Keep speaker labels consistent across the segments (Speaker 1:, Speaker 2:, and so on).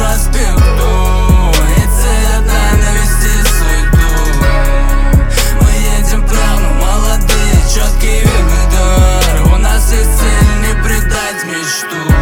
Speaker 1: проспекту, и цель одна — навести суету. Мы едем прямо, молодые, четкий вектор. У нас есть цель — не предать мечту.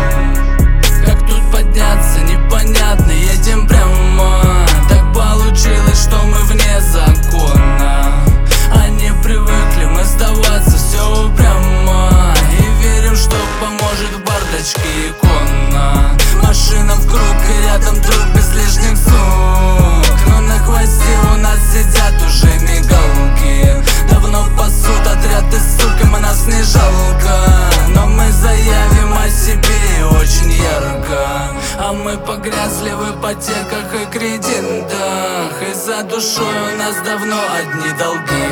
Speaker 1: Как тут подняться, непонятно, едем прямо. Так получилось, что мы вне закона. Они привыкли мы сдаваться, все упрямо. И верим, что поможет в бардачке икона. Машина в круг и рядом труп без лишних сук. Но на хвосте у нас сидят уже мигалки. Давно пасут отряд из сук, им нас не жалко. Но мы заявим о себе очень ярко. А мы погрязли в ипотеках и кредитах, и за душой у нас давно одни долги.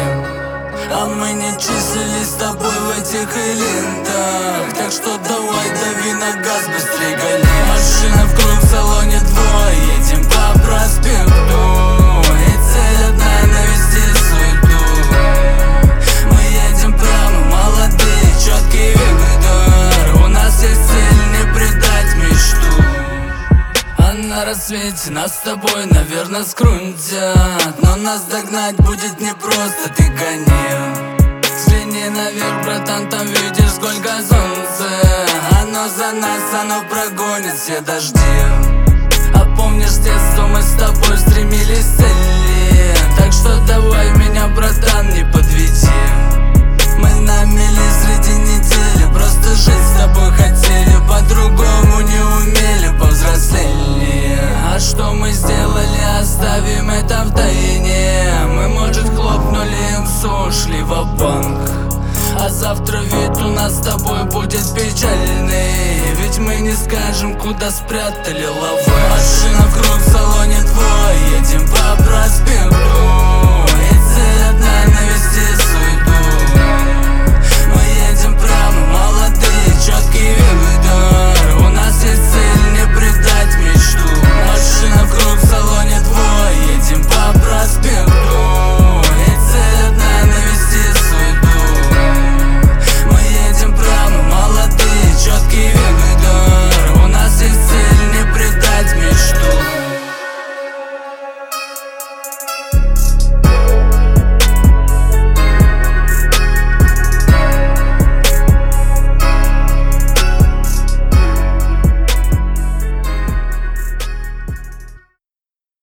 Speaker 1: А мы не числились с тобой в этих элитах. Так что давай дави на газ, быстрей гони. Машина в круг, в салоне двое, едем по проспекту, и цель одна — навести суету. Мы едем прямо, молодые, четкий вектор. У нас есть цель — не предать мечту. А на рассвете нас с тобой, наверное, скрутят, но нас догнать будет непросто, ты гони. Взгляни наверх, братан, там видишь, сколько солнца. Оно за нас, оно прогонит все дожди. А помнишь, с детства мы с тобой стремились к цели. Так что давай меня, братан, не подведи. Мы на мели среди недели, просто жить с тобой хотели. По-другому не умели, повзрослели. А что мы сделали, оставим это в тайне. Мы, может, хлопнули иксу, ушли ва-банк. А завтра вид у нас с тобой будет печальный, ведь мы не скажем, куда спрятали лавы. Машина в круг, в салоне двое, едем по проспекту, и цель одна — навести суету. Мы едем прямо, молодые, четкий вектор.